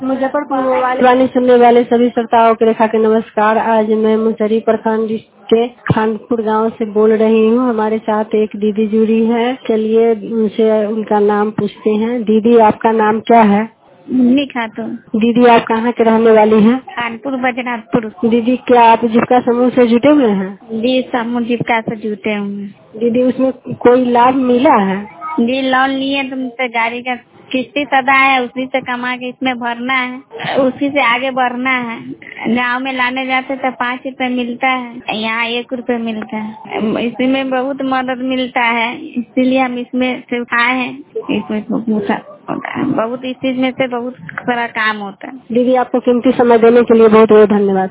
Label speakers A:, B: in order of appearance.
A: Muzaffarpur mobile वाणी सुनने वाले सभी श्रोताओं को रेखा के नमस्कार। आज मैं मुसहरी प्रखंड के खानपुर गांव से बोल रही हूं। हमारे साथ एक दीदी जुड़ी है, चलिए उनसे उनका नाम पूछते हैं। दीदी, आपका नाम क्या है?
B: मुन्नी खातून।
A: दीदी, आप कहाँ के रहने वाली हैं?
B: कानपुर बजनाथपुर।
A: दीदी, क्या आप जीविका समूह से जुटे हुए हैं?
B: जी, समूह जीविका से जुटे हुए।
A: दीदी, उसमें कोई लाभ मिला है?
B: जी, लोन लिए तुमसे गाड़ी का किस्ती सदा है, उसी से कमा के इसमें भरना है, उसी से आगे बढ़ना है। गांव में लाने जाते तो 5 रुपए मिलता है, यहाँ 1 रुपए मिलता है। इसी में बहुत मदद मिलता है, इसीलिए हम इसमें से उठाए हैं। इसमें बहुत इस चीज में से बहुत सारा काम होता है।
A: दीदी, आपको कीमती समय देने के लिए बहुत बहुत धन्यवाद।